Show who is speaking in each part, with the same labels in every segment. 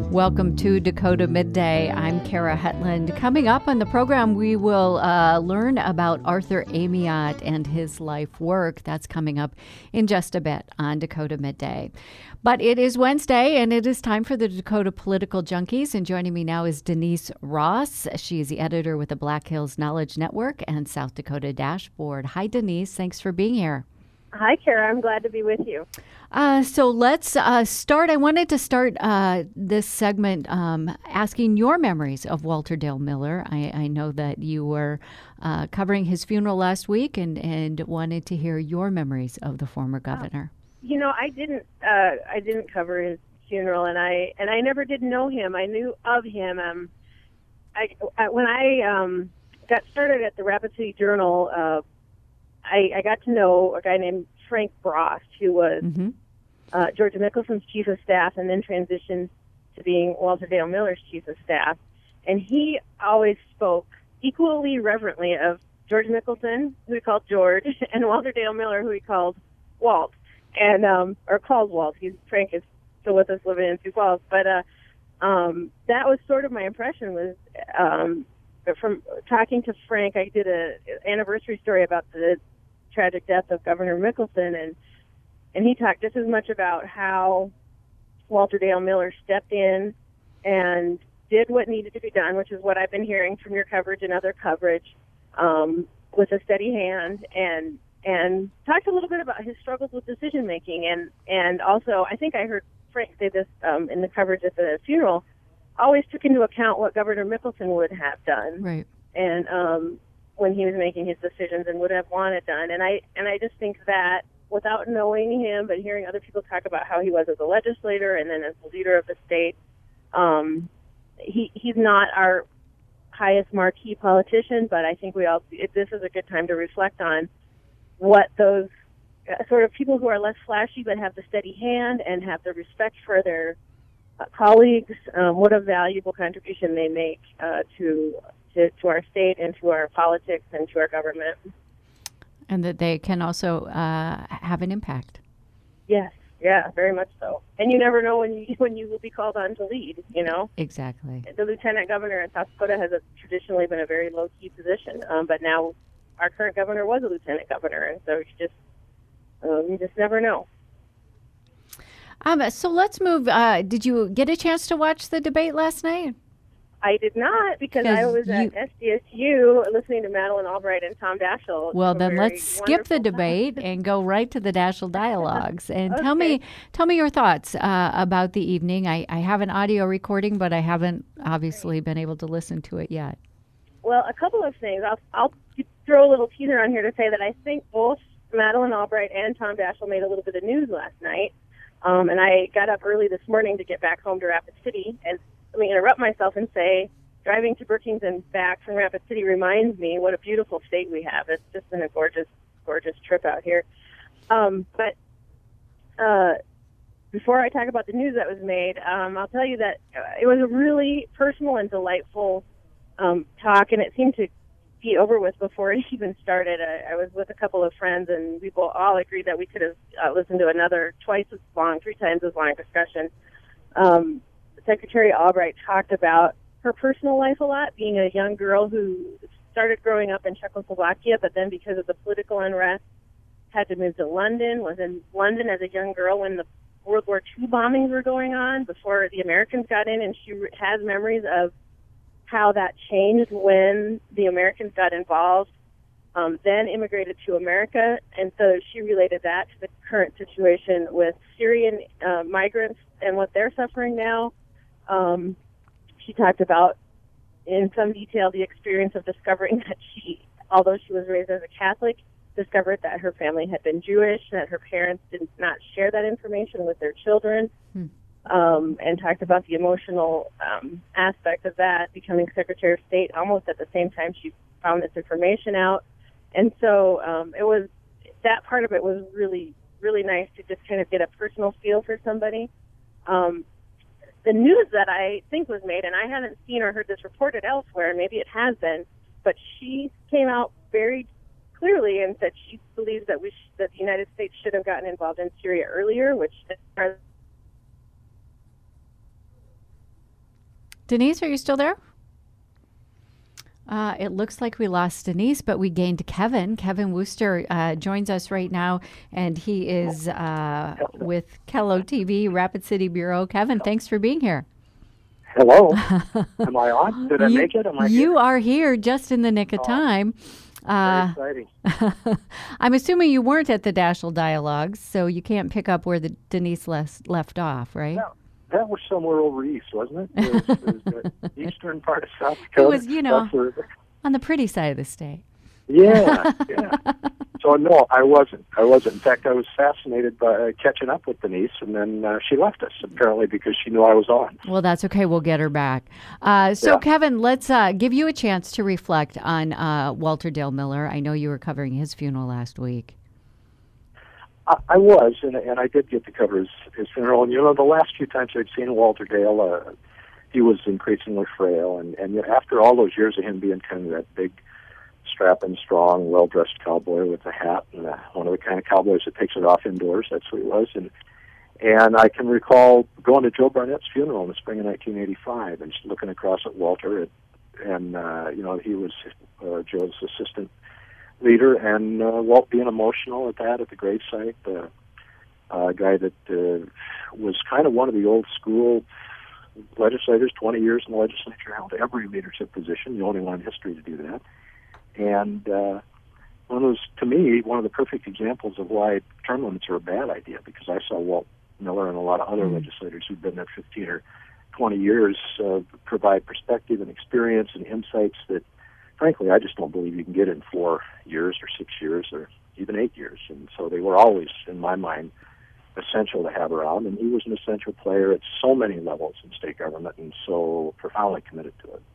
Speaker 1: Welcome to Dakota Midday. I'm Kara Hetland. Coming up on the program, we will learn about Arthur Amiot and his life work. That's coming up in just a bit on Dakota Midday. But it is Wednesday, and it is time for the Dakota Political Junkies. And joining me now is Denise Ross. She is the editor with the Black Hills Knowledge Network and South Dakota Dashboard. Hi, Denise. Thanks for being here.
Speaker 2: Hi, Kara. I'm glad to be with you.
Speaker 1: So let's start. I wanted to start this segment asking your memories of Walter Dale Miller. I know that you were covering his funeral last week and wanted to hear your memories of the former governor.
Speaker 2: You know, I didn't cover his funeral, and I never did know him. I knew of him. When I got started at the Rapid City Journal, I got to know a guy named Frank Brost, who was George Mickelson's chief of staff and then transitioned to being Walter Dale Miller's chief of staff. And he always spoke equally reverently of George Mickelson, who he called George, and Walter Dale Miller, who he called Walt, and or called Walt. Frank is still with us, living in Sioux Falls. But that was sort of my impression. Was from talking to Frank, I did an anniversary story about the tragic death of Governor Mickelson, and he talked just as much about how Walter Dale Miller stepped in and did what needed to be done, which is what I've been hearing from your coverage and other coverage, with a steady hand, and talked a little bit about his struggles with decision making, and also I think I heard Frank say this in the coverage at the funeral, always took into account what Governor Mickelson would have done,
Speaker 1: right? And
Speaker 2: when he was making his decisions and would have wanted done, and I just think that without knowing him, but hearing other people talk about how he was as a legislator and then as the leader of the state, he's not our highest marquee politician, but I think this is a good time to reflect on what those sort of people who are less flashy but have the steady hand and have the respect for their colleagues, what a valuable contribution they make to our state and to our politics and to our government.
Speaker 1: And that they can also have an impact.
Speaker 2: Yes, yeah, very much so. And you never know when you will be called on to lead, you know?
Speaker 1: Exactly.
Speaker 2: The lieutenant governor in South Dakota has traditionally been a very low-key position, but now our current governor was a lieutenant governor, and so you just never know.
Speaker 1: So let's move. Did you get a chance to watch the debate last night?
Speaker 2: I did not, because I was at SDSU listening to Madeleine Albright and Tom Daschle.
Speaker 1: Well, then let's skip the debate and go right to the Daschle dialogues. And
Speaker 2: okay.
Speaker 1: tell me your thoughts about the evening. I have an audio recording, but I haven't obviously been able to listen to it yet.
Speaker 2: Well, a couple of things. I'll throw a little teaser on here to say that I think both Madeleine Albright and Tom Daschle made a little bit of news last night. And I got up early this morning to get back home to Rapid City. And let me interrupt myself and say, driving to Brookings and back from Rapid City reminds me what a beautiful state we have. It's just been a gorgeous, gorgeous trip out here. But before I talk about the news that was made, I'll tell you that it was a really personal and delightful talk, and it seemed to be over with before it even started. I was with a couple of friends, and we all agreed that we could have listened to another three times as long discussion. Secretary Albright talked about her personal life a lot, being a young girl who started growing up in Czechoslovakia, but then because of the political unrest, had to move to London, was in London as a young girl when the World War II bombings were going on, before the Americans got in, and she has memories of how that changed when the Americans got involved, then immigrated to America, and so she related that to the current situation with Syrian migrants and what they're suffering now. She talked about, in some detail, the experience of discovering that she, although she was raised as a Catholic, discovered that her family had been Jewish, that her parents did not share that information with their children, and talked about the emotional aspect of that, becoming Secretary of State almost at the same time she found this information out. And so that part of it was really, really nice to just kind of get a personal feel for somebody. The news that I think was made, and I haven't seen or heard this reported elsewhere, maybe it has been, but she came out very clearly and said she believes that that the United States should have gotten involved in Syria earlier, which
Speaker 1: Denise, are you still there? It looks like we lost Denise, but we gained Kevin. Kevin Wooster joins us right now, and he is with Kello TV, Rapid City Bureau. Kevin, thanks for being here.
Speaker 3: Hello. Am I on? Did I make it? Am I
Speaker 1: You
Speaker 3: here?
Speaker 1: are here just in the nick of time.
Speaker 3: Very exciting.
Speaker 1: I'm assuming you weren't at the Daschle Dialogues, so you can't pick up where Denise left off, right?
Speaker 3: No, that was somewhere over east, wasn't it? It was the eastern part of South Dakota.
Speaker 1: It was, on the pretty side of the state.
Speaker 3: Yeah. So, no, I wasn't. In fact, I was fascinated by catching up with Denise, and then she left us, apparently because she knew I was on.
Speaker 1: Well, that's okay. We'll get her back. Kevin, let's give you a chance to reflect on Walter Dale Miller. I know you were covering his funeral last week.
Speaker 3: I was, and I did get to cover his funeral. And, the last few times I'd seen Walter Dale, he was increasingly frail. And after all those years of him being kind of that big, strapping, strong, well-dressed cowboy with a hat, and one of the kind of cowboys that takes it off indoors, that's who he was. And I can recall going to Joe Barnett's funeral in the spring of 1985 and looking across at Walter. He was Joe's assistant leader, and Walt being emotional at the gravesite, a guy that was kind of one of the old school legislators, 20 years in the legislature, held every leadership position, the only one in history to do that. And to me, one of the perfect examples of why term limits are a bad idea, because I saw Walt Miller and a lot of other legislators who've been there 15 or 20 years provide perspective and experience and insights that, frankly, I just don't believe you can get in 4 years or 6 years or even 8 years. And so they were always, in my mind, essential to have around. And he was an essential player at so many levels in state government and so profoundly committed to it.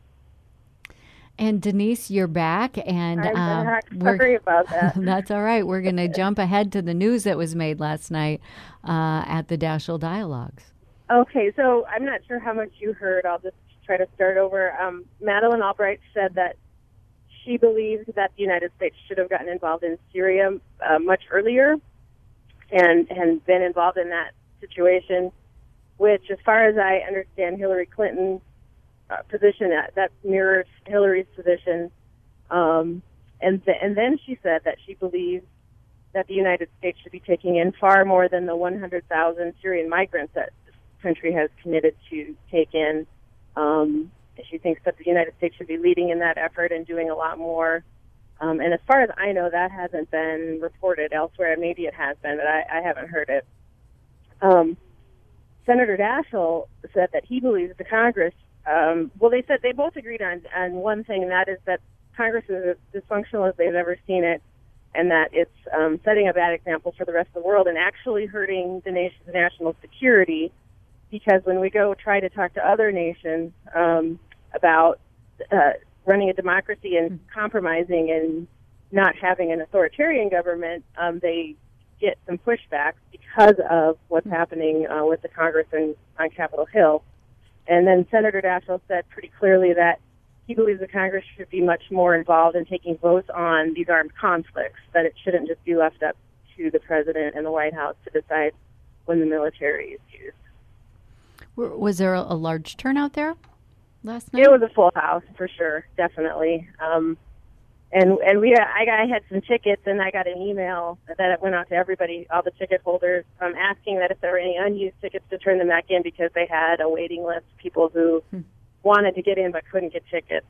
Speaker 1: And Denise, you're back, and
Speaker 2: I'm back. Sorry about that.
Speaker 1: That's all right. We're going to jump ahead to the news that was made last night at the Daschle Dialogues.
Speaker 2: Okay, so I'm not sure how much you heard. I'll just try to start over. Madeleine Albright said that she believes that the United States should have gotten involved in Syria much earlier and been involved in that situation, which, as far as I understand, Hillary Clinton's position that mirrors Hillary's position, and then she said that she believes that the United States should be taking in far more than the 100,000 Syrian migrants that this country has committed to take in. She thinks that the United States should be leading in that effort and doing a lot more. And as far as I know, that hasn't been reported elsewhere. Maybe it has been, but I haven't heard it. Senator Daschle said that he believes the Congress. They said they both agreed on one thing, and that is that Congress is as dysfunctional as they've ever seen it, and that it's setting a bad example for the rest of the world and actually hurting the nation's national security. Because when we go try to talk to other nations about running a democracy and compromising and not having an authoritarian government, they get some pushback because of what's happening with the Congress and on Capitol Hill. And then Senator Daschle said pretty clearly that he believes the Congress should be much more involved in taking votes on these armed conflicts, that it shouldn't just be left up to the president and the White House to decide when the military is used.
Speaker 1: Was there a large turnout there last night?
Speaker 2: It was a full house, for sure, definitely. I had some tickets, and I got an email that went out to everybody, all the ticket holders, asking that if there were any unused tickets to turn them back in because they had a waiting list, people who wanted to get in but couldn't get tickets.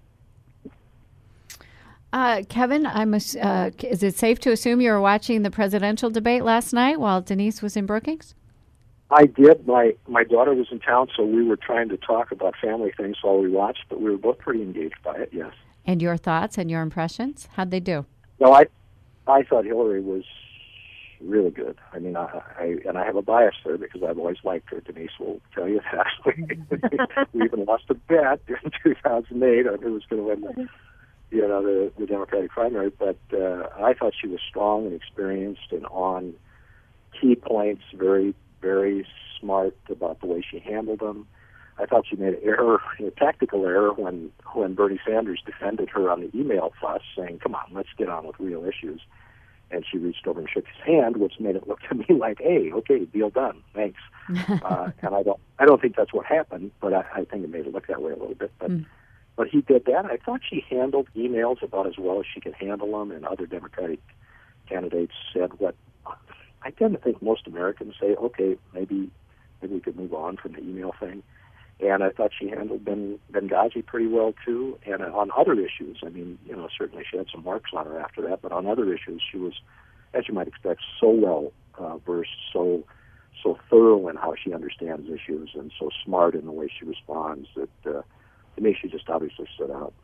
Speaker 1: Kevin, is it safe to assume you were watching the presidential debate last night while Denise was in Brookings?
Speaker 3: I did. My daughter was in town, so we were trying to talk about family things while we watched, but we were both pretty engaged by it, yes.
Speaker 1: And your thoughts and your impressions? How'd they do?
Speaker 3: Well, I thought Hillary was really good. I mean, I have a bias there because I've always liked her. Denise will tell you that. We even lost a bet in 2008 on who was going to win the Democratic primary. But I thought she was strong and experienced and on key points, very, very smart about the way she handled them. I thought she made an error, a tactical error, when Bernie Sanders defended her on the email fuss, saying, come on, let's get on with real issues. and she reached over and shook his hand, which made it look to me like, hey, okay, deal done, thanks. And I don't think that's what happened, but I think it made it look that way a little bit. But he did that. I thought she handled emails about as well as she could handle them, and other Democratic candidates said what I tend to think most Americans say, okay, maybe we could move on from the email thing. And I thought she handled Benghazi pretty well, too. And on other issues, I mean, certainly she had some marks on her after that, but on other issues, she was, as you might expect, so well versed, so thorough in how she understands issues, and so smart in the way she responds that to me, she just obviously stood out.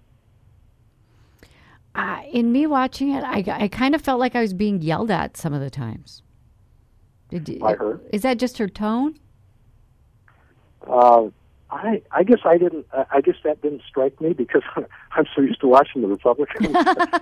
Speaker 1: In me watching it, I kind of felt like I was being yelled at some of the times.
Speaker 3: By her?
Speaker 1: Is that just her tone?
Speaker 3: I guess I didn't. I guess that didn't strike me because I'm so used to watching the Republicans.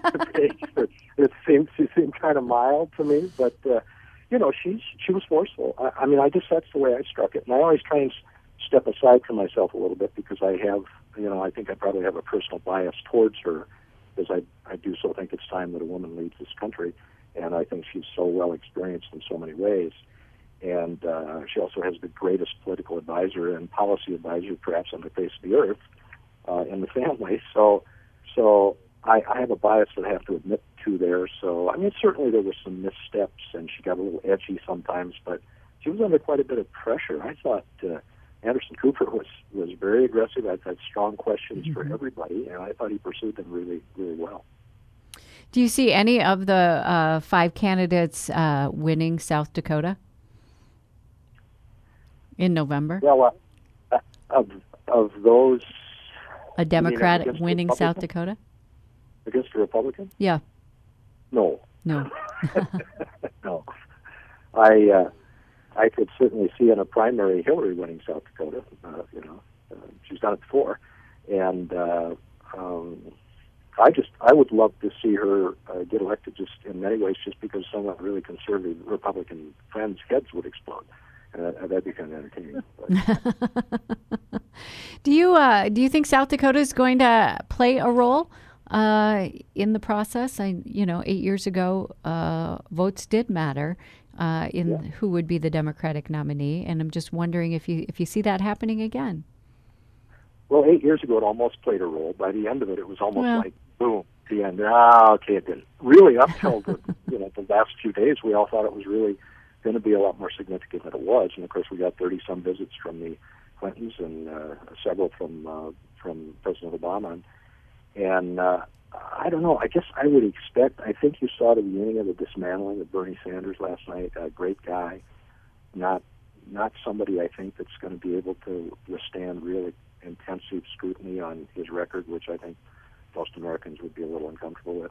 Speaker 3: She seemed kind of mild to me, but she was forceful. I mean, I guess that's the way I struck it. And I always try and step aside from myself a little bit because I have, I think I probably have a personal bias towards her, because I do so think it's time that a woman leads this country, and I think she's so well experienced in so many ways. And she also has the greatest political advisor and policy advisor perhaps on the face of the earth in the family. So I have a bias that I have to admit to there. So, I mean, certainly there were some missteps, and she got a little edgy sometimes, but she was under quite a bit of pressure. I thought Anderson Cooper was very aggressive. I've had strong questions for everybody, and I thought he pursued them really, really well.
Speaker 1: Do you see any of the 5 candidates winning South Dakota in November?
Speaker 3: Well, of those,
Speaker 1: a Democrat winning South Dakota
Speaker 3: against a Republican?
Speaker 1: Yeah.
Speaker 3: No.
Speaker 1: No.
Speaker 3: I could certainly see in a primary Hillary winning South Dakota. She's done it before, and I would love to see her get elected. Just in many ways, just because some of the really conservative Republican friends' heads would explode. That'd be kind of entertaining.
Speaker 1: Do you think South Dakota is going to play a role in the process? 8 years ago, votes did matter in who would be the Democratic nominee, and I'm just wondering if you see that happening again.
Speaker 3: Well, 8 years ago, it almost played a role. By the end of it, it was almost like boom, the end. Okay, it didn't. Really, up till the last few days, we all thought it was really going to be a lot more significant than it was. And of course, we got 30-some visits from the Clintons and several from President Obama. And I don't know. I guess I would expect. I think you saw the beginning of the dismantling of Bernie Sanders last night. A great guy, not somebody I think that's going to be able to withstand really intensive scrutiny on his record, which I think most Americans would be a little uncomfortable with.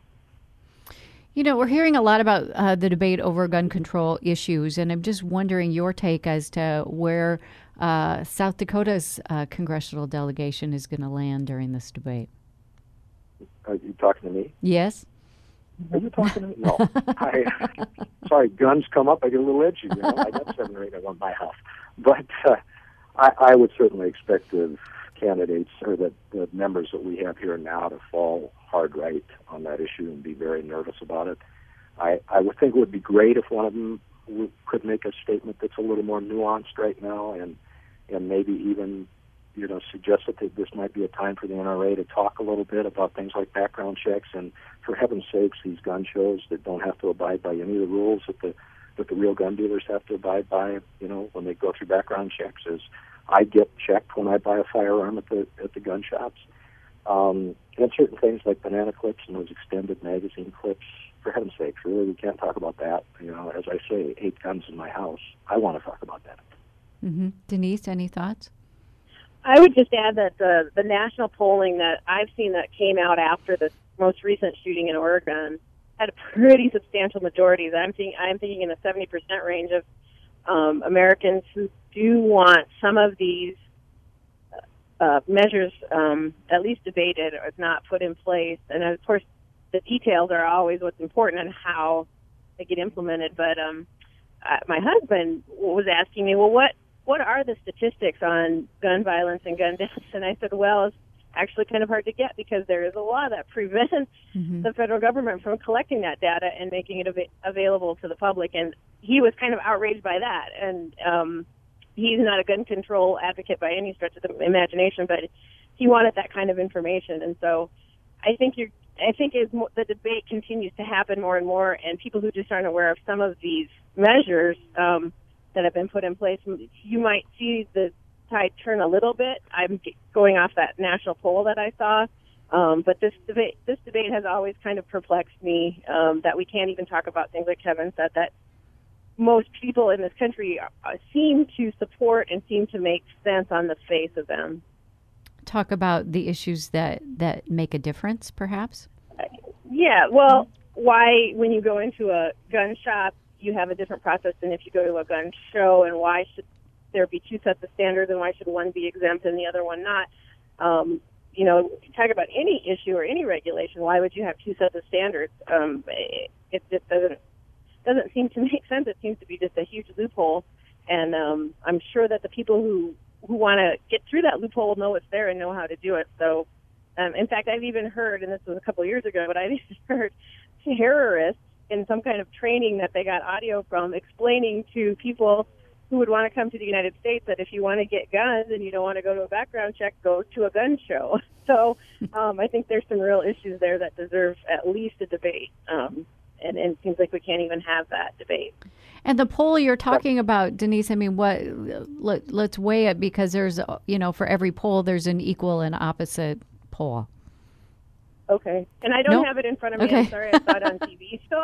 Speaker 1: We're hearing a lot about the debate over gun control issues, and I'm just wondering your take as to where South Dakota's congressional delegation is going to land during this debate.
Speaker 3: Are you talking to me?
Speaker 1: Yes.
Speaker 3: Are you talking to me? No. Sorry, guns come up, I get a little edgy. I got 7 or 8 of them in my house. But I would certainly expect the candidates or the members that we have here now to fall hard right on that issue and be very nervous about it. I would think it would be great if one of them could make a statement that's a little more nuanced right now and maybe even suggest that this might be a time for the NRA to talk a little bit about things like background checks, and for heaven's sakes, these gun shows that don't have to abide by any of the rules that the real gun dealers have to abide by, when they go through background checks. Is I get checked when I buy a firearm at the gun shops. And certain things like banana clips and those extended magazine clips, for heaven's sakes, really, we can't talk about that. As I say, 8 guns in my house. I want to talk about that.
Speaker 1: Mm-hmm. Denise, any thoughts?
Speaker 2: I would just add that the national polling that I've seen that came out after the most recent shooting in Oregon had a pretty substantial majority. I'm thinking in the 70% range of Americans who do want some of these measures at least debated or not put in place. And of course, the details are always what's important and how they get implemented. But my husband was asking me, well, what are the statistics on gun violence and gun deaths? And I said, well, actually kind of hard to get because there is a law that prevents the federal government from collecting that data and making it available to the public. And he was kind of outraged by that. And he's not a gun control advocate by any stretch of the imagination, but he wanted that kind of information. And so I think as the debate continues to happen more and more, and people who just aren't aware of some of these measures that have been put in place, you might see the tide turn a little bit. I'm going off that national poll that I saw, but this debate has always kind of perplexed me, that we can't even talk about things like Kevin said, that most people in this country seem to support and seem to make sense on the face of them.
Speaker 1: Talk about the issues that make a difference, perhaps?
Speaker 2: Yeah, well, why when you go into a gun shop, you have a different process than if you go to a gun show, and why should there be two sets of standards, and why should one be exempt and the other one not? You know, talk about any issue or any regulation, why would you have two sets of standards? It just doesn't seem to make sense. It seems to be just a huge loophole, and I'm sure that the people who want to get through that loophole know it's there and know how to do it. So, in fact, I've even heard, and this was a couple of years ago, but I've even heard terrorists in some kind of training that they got audio from explaining to people who would want to come to the United States that if you want to get guns and you don't want to go to a background check, go to a gun show. So I think there's some real issues there that deserve at least a debate. And it seems like we can't even have that debate.
Speaker 1: And the poll you're talking about, Denise, I mean, let's weigh it, because there's, for every poll, there's an equal and opposite poll.
Speaker 2: Okay. And I don't have it in front of me. Okay. I'm sorry, I saw it on TV. So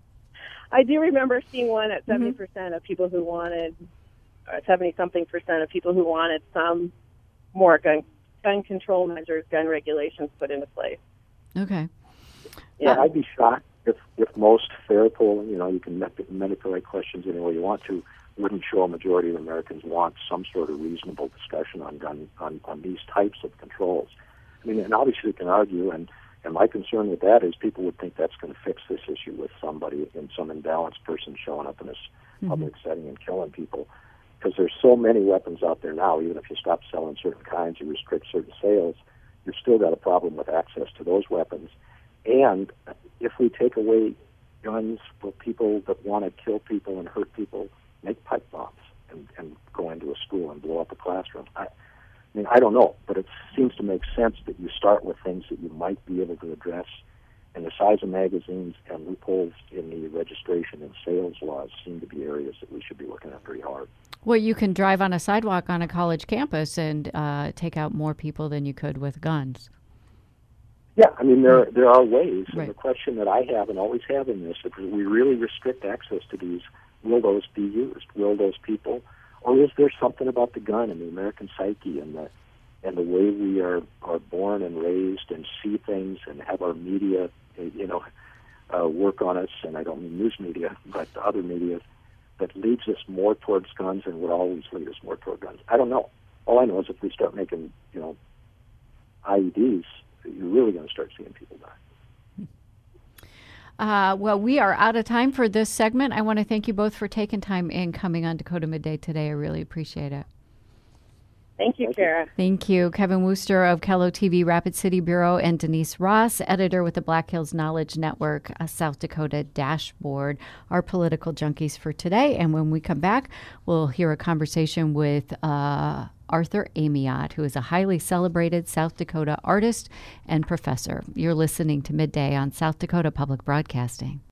Speaker 2: I do remember seeing one at 70% of people who wanted, 70-something% of people who wanted some more gun control measures, gun regulations put into place.
Speaker 1: Okay.
Speaker 3: Yeah, I'd be shocked if most fair polling, you can manipulate questions any way you want to, wouldn't show a majority of Americans want some sort of reasonable discussion on these types of controls. I mean, and obviously you can argue, and my concern with that is people would think that's going to fix this issue with somebody, in some imbalanced person showing up in this public setting and killing people. Because there's so many weapons out there now, even if you stop selling certain kinds, you restrict certain sales, you've still got a problem with access to those weapons. And if we take away guns for people that want to kill people and hurt people, make pipe bombs and go into a school and blow up a classroom. I mean, I don't know, but it seems to make sense that you start with things that you might be able to address. And the size of magazines and loopholes in the registration and sales laws seem to be areas that we should be looking at pretty hard.
Speaker 1: Well, you can drive on a sidewalk on a college campus and take out more people than you could with guns.
Speaker 3: Yeah, I mean, there are ways.
Speaker 1: Right.
Speaker 3: And the question that I have and always have in this, if we really restrict access to these, will those be used? Will those people? Or is there something about the gun and the American psyche and the way we are born and raised and see things and have our media, work on us, and I don't mean news media, but other media, that leads us more towards guns and would always lead us more toward guns? I don't know. All I know is if we start making, IEDs, you're really going to start seeing people die.
Speaker 1: Well, we are out of time for this segment. I want to thank you both for taking time and coming on Dakota Midday today. I really appreciate it.
Speaker 2: Thank you, Kara.
Speaker 1: Thank you. Kevin Wooster of KELO TV Rapid City Bureau, and Denise Ross, editor with the Black Hills Knowledge Network, South Dakota Dashboard, our political junkies for today. And when we come back, we'll hear a conversation with Arthur Amiot, who is a highly celebrated South Dakota artist and professor. You're listening to Midday on South Dakota Public Broadcasting.